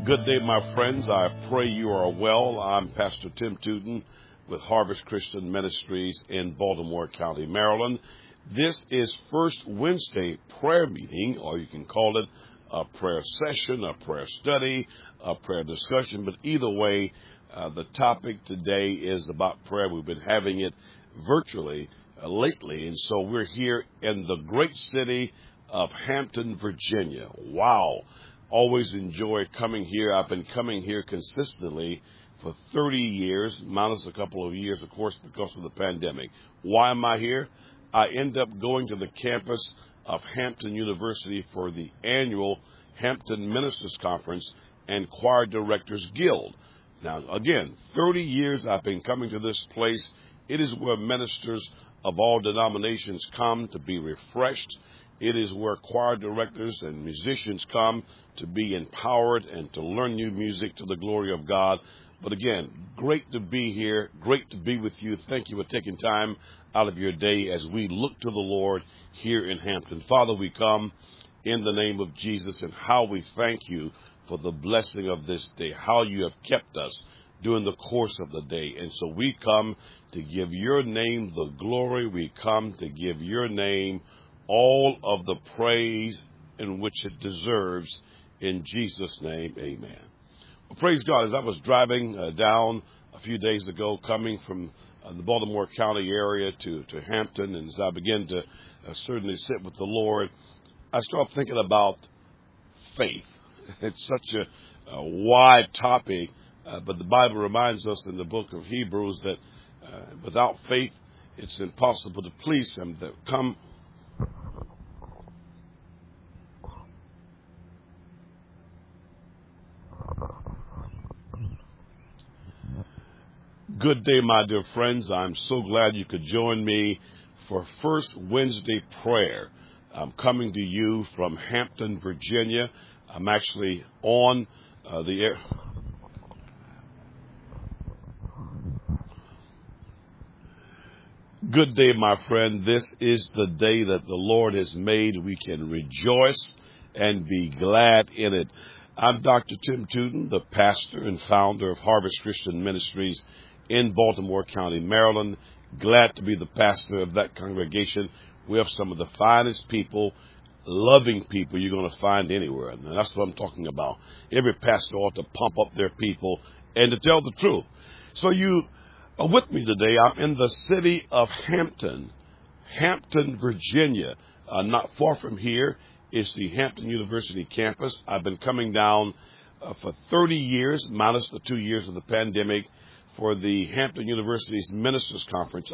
Good day, my friends. I pray you are well. I'm Pastor Tim Tootin with Harvest Christian Ministries in Baltimore County, Maryland. This is First Wednesday prayer meeting, or you can call it a prayer session, a prayer study, a prayer discussion. But either way, the topic today is about prayer. We've been having it virtually lately, and so we're here in the great city of Hampton, Virginia. Wow. Always enjoy coming here. I've been coming here consistently for 30 years, minus a couple of years, of course, because of the pandemic. Why am I here? I end up going to the campus of Hampton University for the annual Hampton Ministers Conference and Choir Directors Guild. Now, again, 30 years I've been coming to this place. It is where ministers of all denominations come to be refreshed. It is where choir directors and musicians come to be empowered and to learn new music to the glory of God. But again, great to be here, great to be with you. Thank you for taking time out of your day as we look to the Lord here in Hampton. Father, we come in the name of Jesus, and how we thank you for the blessing of this day, how you have kept us during the course of the day. And so we come to give your name the glory. We come to give your name all of the praise in which it deserves. In Jesus' name, amen. Well, praise God. As I was driving down a few days ago, coming from the Baltimore County area to Hampton, and as I began to certainly sit with the Lord, I started thinking about faith. It's such a wide topic, but the Bible reminds us in the book of Hebrews that without faith, it's impossible to please Him. That come Good day, my dear friends. I'm so glad you could join me for First Wednesday prayer. I'm coming to you from Hampton, Virginia. I'm actually on the air. Good day, my friend. This is the day that the Lord has made. We can rejoice and be glad in it. I'm Dr. Tim Tootin, the pastor and founder of Harvest Christian Ministries in Baltimore County, Maryland. Glad to be the pastor of that congregation. We have some of the finest people, loving people you're going to find anywhere. And that's what I'm talking about. Every pastor ought to pump up their people and to tell the truth. So you are with me today. I'm in the city of Hampton, Virginia. Not far from here is the Hampton University campus. I've been coming down for 30 years, minus the 2 years of the pandemic, for the Hampton University's Ministers Conference,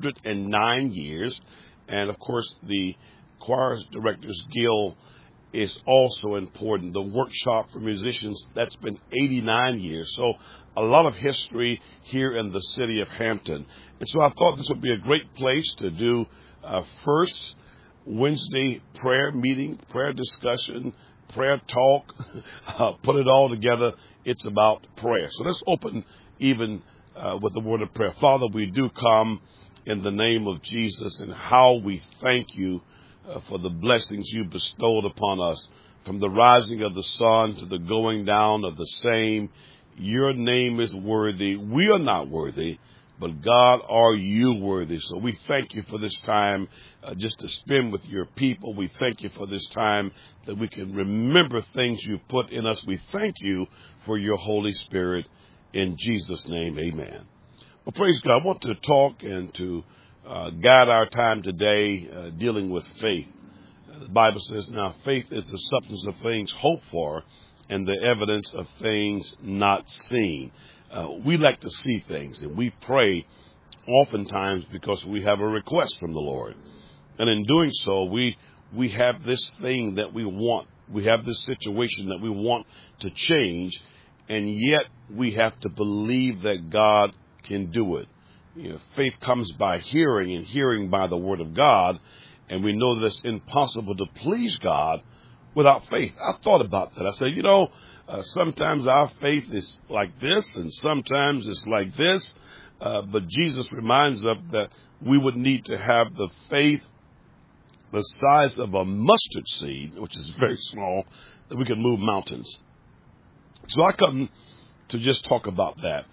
109 years. And, of course, the Choir Directors Guild is also important. The workshop for musicians, that's been 89 years. So a lot of history here in the city of Hampton. And so I thought this would be a great place to do First Wednesday prayer meeting, prayer discussion, prayer talk, put it all together. It's about prayer. So let's open even with the word of prayer. Father, we do come in the name of Jesus, and how we thank you for the blessings you bestowed upon us, from the rising of the sun to the going down of the same. Your name is worthy. We are not worthy, but God, are you worthy? So we thank you for this time just to spend with your people. We thank you for this time that we can remember things you've put in us. We thank you for your Holy Spirit. In Jesus' name, amen. Well, praise God. I want to talk and to guide our time today dealing with faith. The Bible says, now faith is the substance of things hoped for and the evidence of things not seen. We like to see things, and we pray oftentimes because we have a request from the Lord. And in doing so, we have this thing that we want. We have this situation that we want to change, and yet we have to believe that God can do it. You know, faith comes by hearing, and hearing by the word of God. And we know that it's impossible to please God without faith. I thought about that. I said, sometimes our faith is like this, and sometimes it's like this. But Jesus reminds us that we would need to have the faith the size of a mustard seed, which is very small, that we can move mountains. So I come to just talk about that,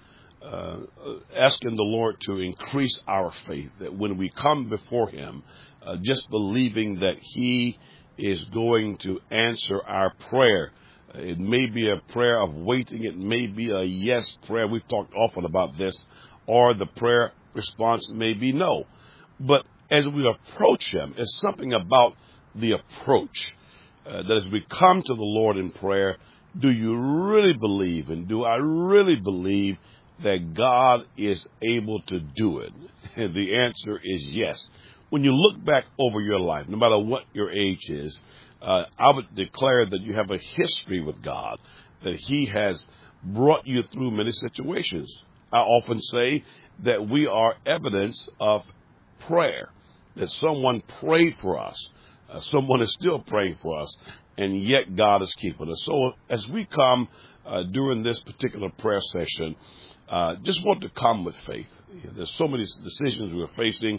asking the Lord to increase our faith, that when we come before him, just believing that he is going to answer our prayer. It may be a prayer of waiting. It may be a yes prayer. We've talked often about this. Or the prayer response may be no. But as we approach him, it's something about the approach that as we come to the Lord in prayer, do you really believe, and do I really believe that God is able to do it? And the answer is yes. When you look back over your life, no matter what your age is, I would declare that you have a history with God, that he has brought you through many situations. I often say that we are evidence of prayer, that someone prayed for us. Someone is still praying for us, and yet God is keeping us. So as we come during this particular prayer session, just want to come with faith. There's so many decisions we're facing.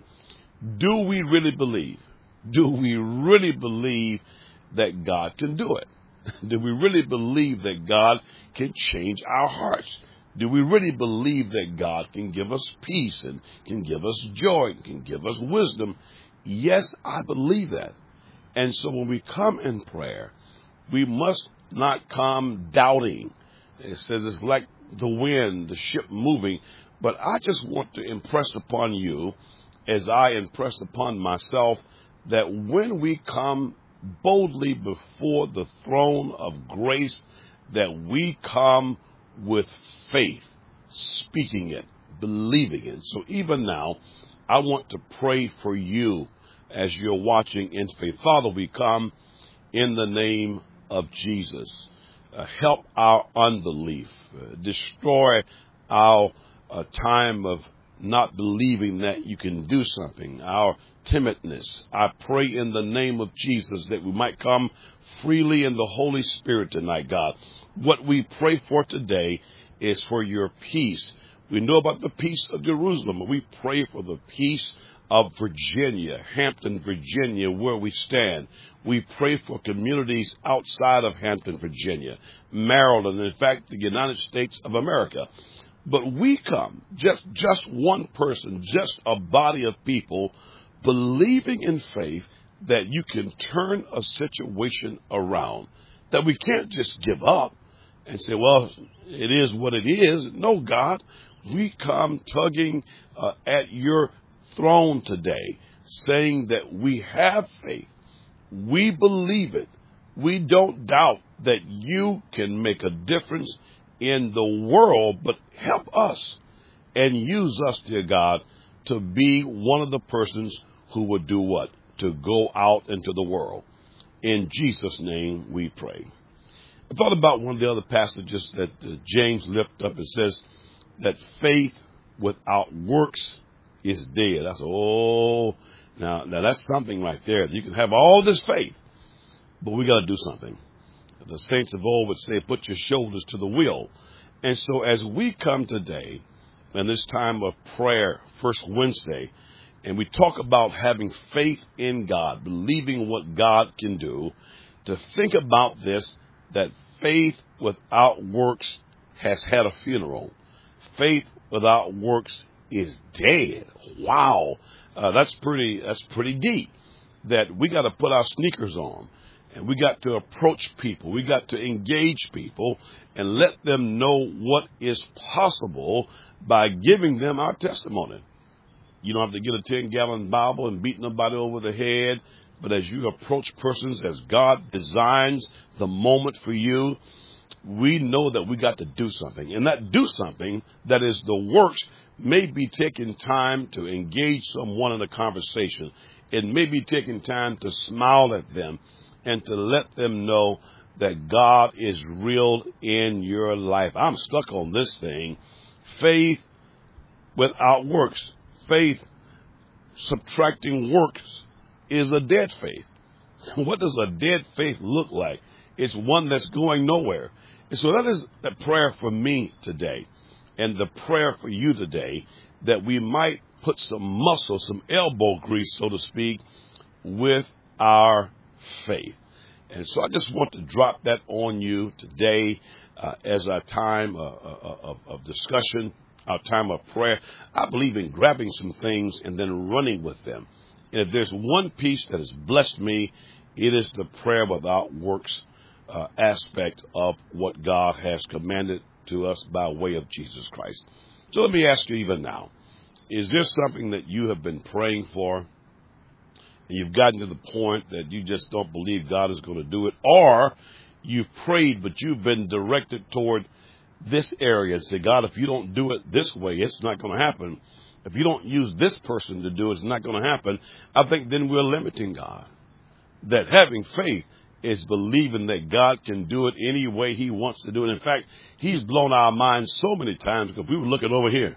Do we really believe? Do we really believe that God can do it? Do we really believe that God can change our hearts? Do we really believe that God can give us peace and can give us joy and can give us wisdom? Yes, I believe that. And so when we come in prayer, we must not come doubting. It says it's like the wind, the ship moving. But I just want to impress upon you, as I impress upon myself, that when we come boldly before the throne of grace, that we come with faith, speaking it, believing it. So even now, I want to pray for you as you're watching in faith. Father, we come in the name of Jesus. Help our unbelief. Destroy our time of not believing that you can do something, our timidness. I pray in the name of Jesus that we might come freely in the Holy Spirit tonight, God. What we pray for today is for your peace. We know about the peace of Jerusalem, but we pray for the peace of Virginia, Hampton, Virginia, where we stand. We pray for communities outside of Hampton, Virginia, Maryland, and in fact, the United States of America. But we come, just one person, just a body of people, believing in faith that you can turn a situation around, that we can't just give up and say, well, it is what it is. No, God, we come tugging at your throne today, saying that we have faith. We believe it. We don't doubt that you can make a difference in the world, but help us and use us, dear God, to be one of the persons who would do what? To go out into the world. In Jesus' name we pray. I thought about one of the other passages that James lifted up. It says that faith without works is dead. I said, now that's something right there. You can have all this faith, but we got to do something. The saints of old would say, put your shoulders to the wheel. And so as we come today, in this time of prayer, First Wednesday, and we talk about having faith in God, believing what God can do, to think about this, that faith without works has had a funeral. Faith without works is dead. Wow. That's pretty deep, that we got to put our sneakers on. And we got to approach people. We got to engage people and let them know what is possible by giving them our testimony. You don't have to get a 10-gallon Bible and beat nobody over the head. But as you approach persons, as God designs the moment for you, we know that we got to do something. And that do something, that is the works, may be taking time to engage someone in a conversation. It may be taking time to smile at them and to let them know that God is real in your life. I'm stuck on this thing. Faith without works. Faith subtracting works is a dead faith. What does a dead faith look like? It's one that's going nowhere. And so that is the prayer for me today, and the prayer for you today, that we might put some muscle, some elbow grease, so to speak, with our faith. And so I just want to drop that on you today as our time of discussion, our time of prayer. I believe in grabbing some things and then running with them. And if there's one piece that has blessed me, it is the prayer without works aspect of what God has commanded to us by way of Jesus Christ. So let me ask you even now, is there something that you have been praying for and you've gotten to the point that you just don't believe God is going to do it? Or you've prayed, but you've been directed toward this area and say, God, if you don't do it this way, it's not going to happen. If you don't use this person to do it, it's not going to happen. I think then we're limiting God. That having faith is believing that God can do it any way he wants to do it. In fact, he's blown our minds so many times because we were looking over here.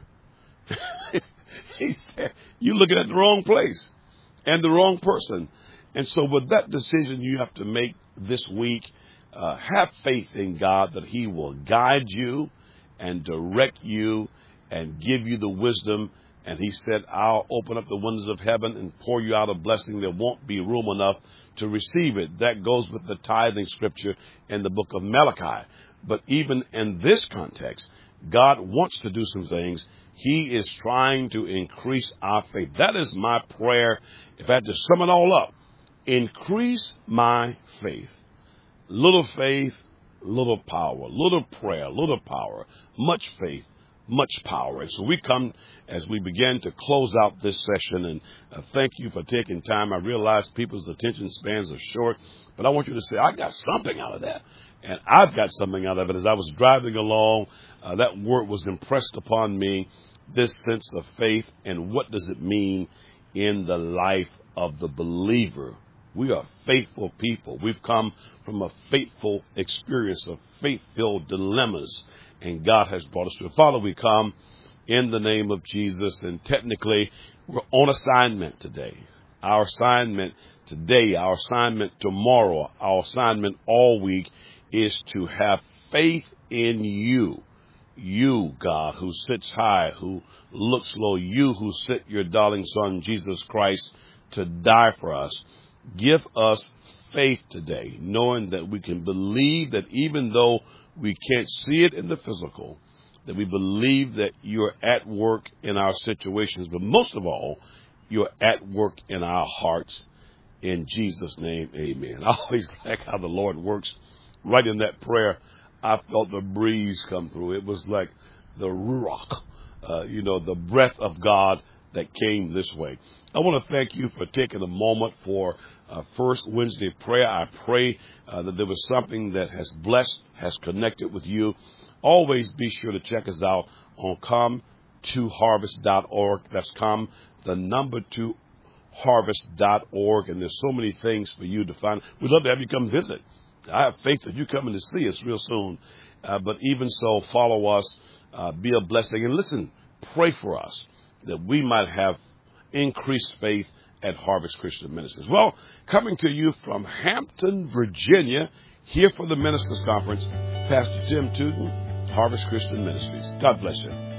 He said, you're looking at the wrong place and the wrong person. And so with that decision you have to make this week, have faith in God that he will guide you and direct you and give you the wisdom. And he said, I'll open up the windows of heaven and pour you out a blessing. There won't be room enough to receive it. That goes with the tithing scripture in the book of Malachi. But even in this context, God wants to do some things. He is trying to increase our faith. That is my prayer. If I had to sum it all up, increase my faith. Little faith, little power. Little prayer, little power. Much faith, much power. And so we come as we begin to close out this session, and thank you for taking time. I realize people's attention spans are short, but I want you to say, I got something out of that. And I've got something out of it. As I was driving along, that word was impressed upon me, this sense of faith, and what does it mean in the life of the believer. We are faithful people. We've come from a faithful experience of faith-filled dilemmas, and God has brought us to it. Father, we come in the name of Jesus, and technically we're on assignment today. Our assignment today, our assignment tomorrow, our assignment all week is to have faith in you. You, God, who sits high, who looks low. You who sent your darling Son, Jesus Christ, to die for us. Give us faith today, knowing that we can believe that even though we can't see it in the physical, that we believe that you're at work in our situations, but most of all, you're at work in our hearts. In Jesus' name, amen. I always like how the Lord works. Right in that prayer, I felt the breeze come through. It was like the ruach, the breath of God that came this way. I want to thank you for taking a moment for First Wednesday prayer. I pray that there was something that has blessed, has connected with you. Always be sure to check us out on come2harvest.org. That's come2harvest.org. And there's so many things for you to find. We'd love to have you come visit. I have faith that you're coming to see us real soon. But even so, follow us, be a blessing. And listen, pray for us that we might have increased faith at Harvest Christian Ministries. Well, coming to you from Hampton, Virginia, here for the Ministers Conference, Pastor Tim Tootin, Harvest Christian Ministries. God bless you.